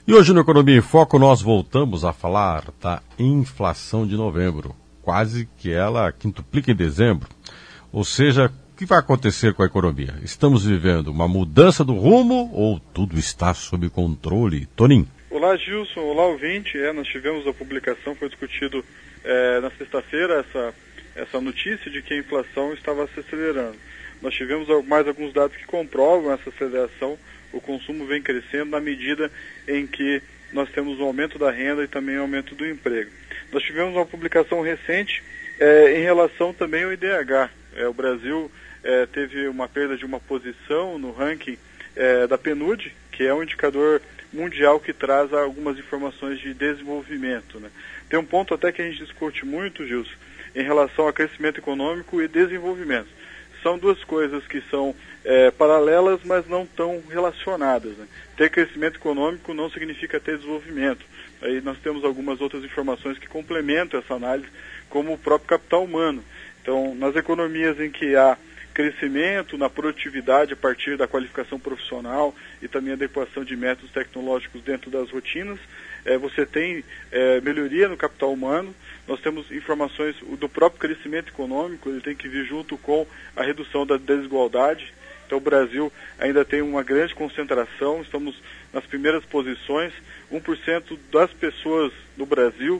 E hoje no Economia em Foco nós voltamos a falar da inflação de novembro. Quase que ela quintuplica em dezembro. Ou seja, o que vai acontecer com a economia? Estamos vivendo uma mudança do rumo ou tudo está sob controle? Toninho. Olá, Gilson. Olá, ouvinte. Nós tivemos a publicação, foi discutido na sexta-feira essa notícia de que a inflação estava se acelerando. Nós tivemos mais alguns dados que comprovam essa aceleração. O consumo vem crescendo na medida em que nós temos um aumento da renda e também um aumento do emprego. Nós tivemos uma publicação recente em relação também ao IDH. O Brasil teve uma perda de uma posição no ranking da PNUD, que é um indicador mundial que traz algumas informações de desenvolvimento, né? Tem um ponto até que a gente discute muito, Gilson, em relação a crescimento econômico e desenvolvimento. São duas coisas que são paralelas, mas não tão relacionadas, né? Ter crescimento econômico não significa ter desenvolvimento. Aí nós temos algumas outras informações que complementam essa análise, como o próprio capital humano. Então, nas economias em que há crescimento na produtividade a partir da qualificação profissional e também adequação de métodos tecnológicos dentro das rotinas, você tem melhoria no capital humano. Nós temos informações do próprio crescimento econômico, ele tem que vir junto com a redução da desigualdade. Então o Brasil ainda tem uma grande concentração, estamos nas primeiras posições, 1% das pessoas no Brasil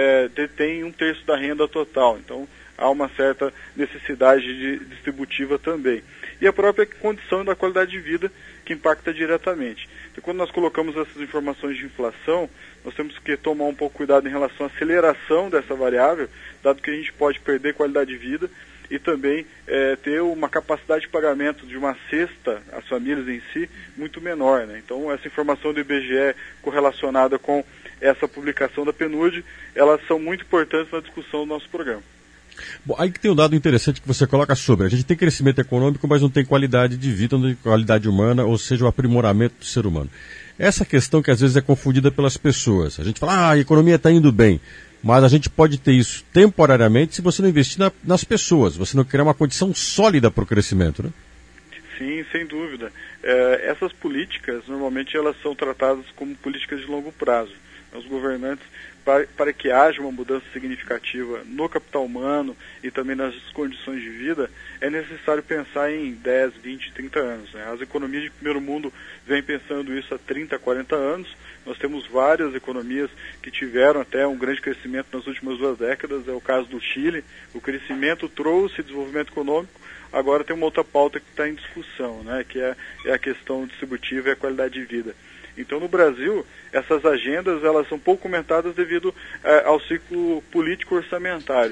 detém 1/3 da renda total, então há uma certa necessidade distributiva também. E a própria condição da qualidade de vida que impacta diretamente. Então, quando nós colocamos essas informações de inflação, nós temos que tomar um pouco cuidado em relação à aceleração dessa variável, dado que a gente pode perder qualidade de vida e também ter uma capacidade de pagamento de uma cesta, as famílias em si, muito menor, né? Então, essa informação do IBGE correlacionada com essa publicação da PNUD, elas são muito importantes na discussão do nosso programa. Bom, aí que tem um dado interessante que você coloca sobre. A gente tem crescimento econômico, mas não tem qualidade de vida, não tem qualidade humana, ou seja, o aprimoramento do ser humano. Essa questão que às vezes é confundida pelas pessoas. A gente fala, a economia está indo bem, mas a gente pode ter isso temporariamente se você não investir nas pessoas, você não criar uma condição sólida para o crescimento, né? Sim, sem dúvida. Essas políticas, normalmente, elas são tratadas como políticas de longo prazo. Os governantes, para que haja uma mudança significativa no capital humano e também nas condições de vida, é necessário pensar em 10, 20, 30 anos, né? As economias de primeiro mundo vêm pensando isso há 30, 40 anos. Nós temos várias economias que tiveram até um grande crescimento nas últimas 2 décadas, é o caso do Chile. O crescimento trouxe desenvolvimento econômico. Agora tem uma outra pauta que está em discussão, né? Que é a questão distributiva e a qualidade de vida. Então, no Brasil, essas agendas elas são pouco comentadas devido ao ciclo político orçamentário.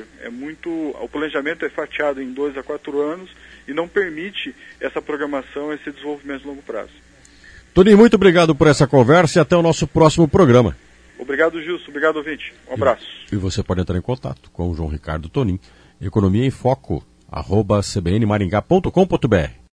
O planejamento é fatiado em 2 a 4 anos e não permite essa programação, esse desenvolvimento a longo prazo. Toninho, muito obrigado por essa conversa e até o nosso próximo programa. Obrigado, Gilson. Obrigado, ouvinte. Um abraço. E você pode entrar em contato com o João Ricardo Toninho, Economia em Foco, @cbnmaringá.com.br.